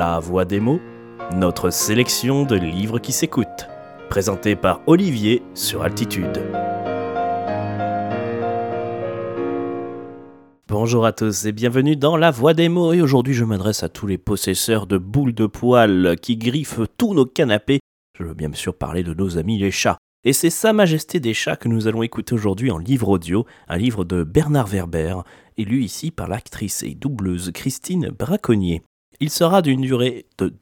La Voix des mots, notre sélection de livres qui s'écoutent. Présenté par Olivier sur Altitude. Bonjour à tous et bienvenue dans La Voix des mots. Et aujourd'hui, je m'adresse à tous les possesseurs de boules de poils qui griffent tous nos canapés. Je veux bien sûr parler de nos amis les chats. Et c'est Sa Majesté des chats que nous allons écouter aujourd'hui en livre audio, un livre de Bernard Werber, lu ici par l'actrice et doubleuse Christine Braconnier. Il sera d'une durée de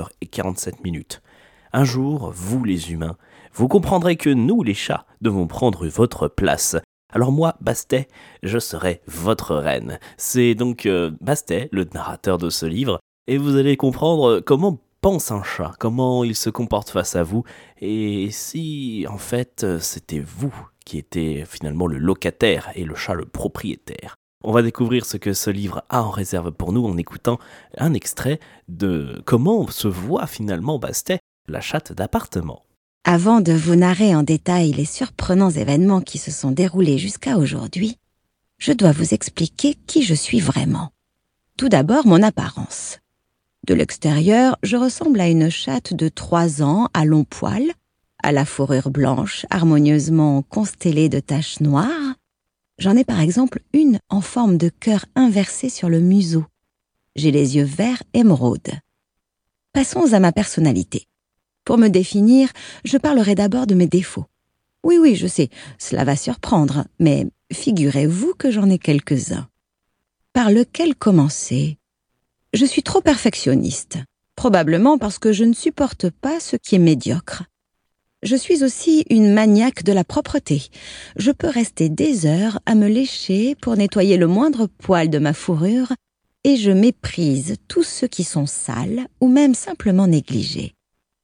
12h47. Un jour, vous les humains, vous comprendrez que nous les chats devons prendre votre place. Alors moi, Bastet, je serai votre reine. C'est donc Bastet, le narrateur de ce livre, et vous allez comprendre comment pense un chat, comment il se comporte face à vous, et si en fait c'était vous qui étiez finalement le locataire et le chat le propriétaire. On va découvrir ce que ce livre a en réserve pour nous en écoutant un extrait de comment se voit finalement Bastet, la chatte d'appartement. Avant de vous narrer en détail les surprenants événements qui se sont déroulés jusqu'à aujourd'hui, je dois vous expliquer qui je suis vraiment. Tout d'abord, mon apparence. De l'extérieur, je ressemble à une chatte de 3 ans à longs poils, à la fourrure blanche harmonieusement constellée de taches noires. J'en ai par exemple une en forme de cœur inversé sur le museau. J'ai les yeux verts émeraude. Passons à ma personnalité. Pour me définir, je parlerai d'abord de mes défauts. Oui, je sais, cela va surprendre, mais figurez-vous que j'en ai quelques-uns. Par lequel commencer ? Je suis trop perfectionniste, probablement parce que je ne supporte pas ce qui est médiocre. Je suis aussi une maniaque de la propreté. Je peux rester des heures à me lécher pour nettoyer le moindre poil de ma fourrure et je méprise tous ceux qui sont sales ou même simplement négligés.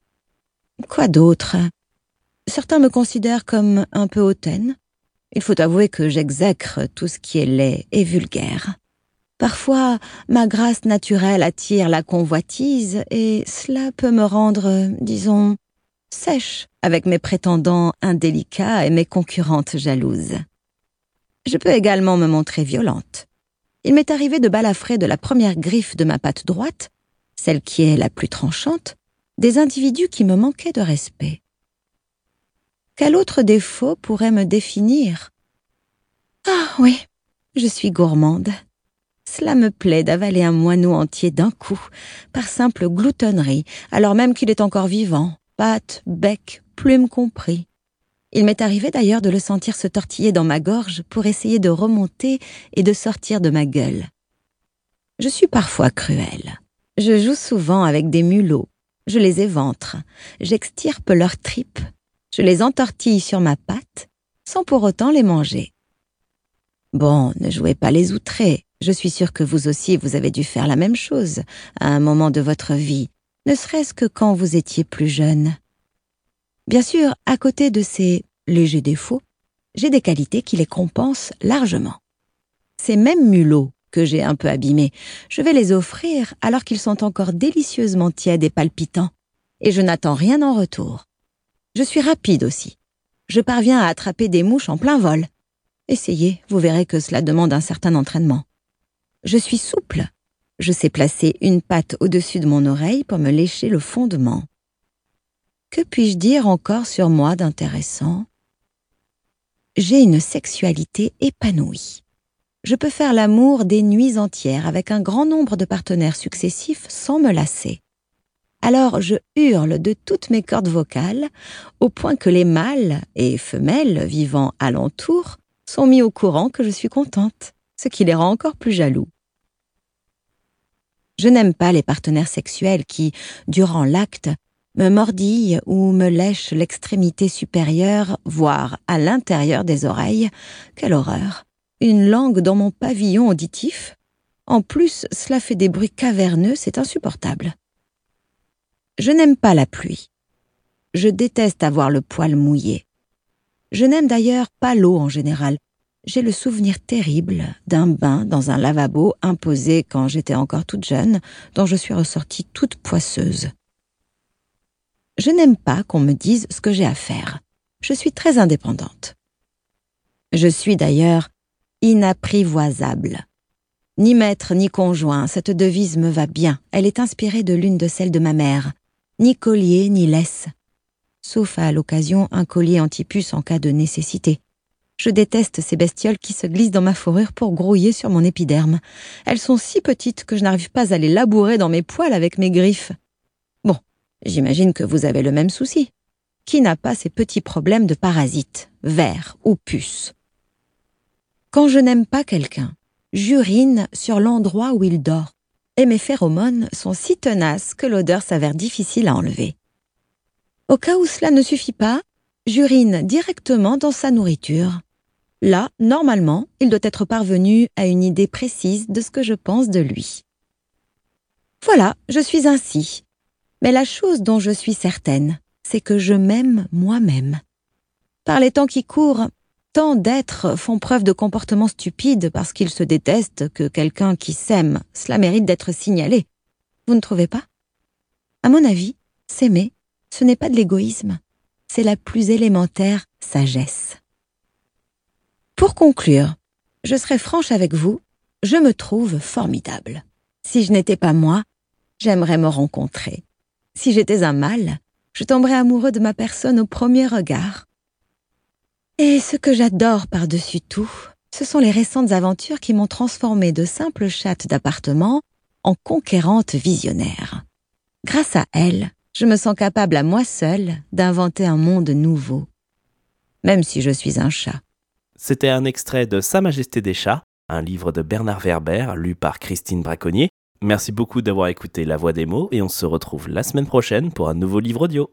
Quoi d'autre ? Certains me considèrent comme un peu hautaine. Il faut avouer que j'exècre tout ce qui est laid et vulgaire. Parfois, ma grâce naturelle attire la convoitise et cela peut me rendre, disons, sèche avec mes prétendants indélicats et mes concurrentes jalouses. Je peux également me montrer violente. Il m'est arrivé de balafrer de la première griffe de ma patte droite, celle qui est la plus tranchante, des individus qui me manquaient de respect. Quel autre défaut pourrait me définir ? Ah oui, je suis gourmande. Cela me plaît d'avaler un moineau entier d'un coup, par simple gloutonnerie, alors même qu'il est encore vivant, pattes, bec, plumes compris. Il m'est arrivé d'ailleurs de le sentir se tortiller dans ma gorge pour essayer de remonter et de sortir de ma gueule. Je suis parfois cruelle. Je joue souvent avec des mulots. Je les éventre. J'extirpe leurs tripes. Je les entortille sur ma patte, sans pour autant les manger. Bon, ne jouez pas les outrés. Je suis sûre que vous aussi, vous avez dû faire la même chose à un moment de votre vie, ne serait-ce que quand vous étiez plus jeune. Bien sûr, à côté de ces légers défauts, j'ai des qualités qui les compensent largement. Ces mêmes mulots que j'ai un peu abîmés, je vais les offrir alors qu'ils sont encore délicieusement tièdes et palpitants, et je n'attends rien en retour. Je suis rapide aussi. Je parviens à attraper des mouches en plein vol. Essayez, vous verrez que cela demande un certain entraînement. Je suis souple. Je sais placer une patte au-dessus de mon oreille pour me lécher le fondement. Que puis-je dire encore sur moi d'intéressant ? J'ai une sexualité épanouie. Je peux faire l'amour des nuits entières avec un grand nombre de partenaires successifs sans me lasser. Alors je hurle de toutes mes cordes vocales, au point que les mâles et femelles vivant alentour sont mis au courant que je suis contente, ce qui les rend encore plus jaloux. Je n'aime pas les partenaires sexuels qui, durant l'acte, me mordillent ou me lèchent l'extrémité supérieure, voire à l'intérieur des oreilles. Quelle horreur! Une langue dans mon pavillon auditif. En plus, cela fait des bruits caverneux, c'est insupportable. Je n'aime pas la pluie. Je déteste avoir le poil mouillé. Je n'aime d'ailleurs pas l'eau en général. J'ai le souvenir terrible d'un bain dans un lavabo imposé quand j'étais encore toute jeune, dont je suis ressortie toute poisseuse. Je n'aime pas qu'on me dise ce que j'ai à faire. Je suis très indépendante. Je suis d'ailleurs inapprivoisable. Ni maître, ni conjoint, cette devise me va bien. Elle est inspirée de l'une de celles de ma mère. Ni collier, ni laisse. Sauf à l'occasion un collier anti-puce en cas de nécessité. Je déteste ces bestioles qui se glissent dans ma fourrure pour grouiller sur mon épiderme. Elles sont si petites que je n'arrive pas à les labourer dans mes poils avec mes griffes. Bon, j'imagine que vous avez le même souci. Qui n'a pas ces petits problèmes de parasites, vers ou puces? Quand je n'aime pas quelqu'un, j'urine sur l'endroit où il dort, et mes phéromones sont si tenaces que l'odeur s'avère difficile à enlever. Au cas où cela ne suffit pas, j'urine directement dans sa nourriture. Là, normalement, il doit être parvenu à une idée précise de ce que je pense de lui. Voilà, je suis ainsi. Mais la chose dont je suis certaine, c'est que je m'aime moi-même. Par les temps qui courent, tant d'êtres font preuve de comportements stupides parce qu'ils se détestent que quelqu'un qui s'aime, cela mérite d'être signalé. Vous ne trouvez pas? À mon avis, s'aimer, ce n'est pas de l'égoïsme, c'est la plus élémentaire sagesse. Pour conclure, je serai franche avec vous, je me trouve formidable. Si je n'étais pas moi, j'aimerais me rencontrer. Si j'étais un mâle, je tomberais amoureux de ma personne au premier regard. Et ce que j'adore par-dessus tout, ce sont les récentes aventures qui m'ont transformée de simple chatte d'appartement en conquérante visionnaire. Grâce à elles, je me sens capable à moi seule d'inventer un monde nouveau. Même si je suis un chat. C'était un extrait de Sa Majesté des Chats, un livre de Bernard Werber, lu par Christine Braconnier. Merci beaucoup d'avoir écouté La Voix des mots et on se retrouve la semaine prochaine pour un nouveau livre audio.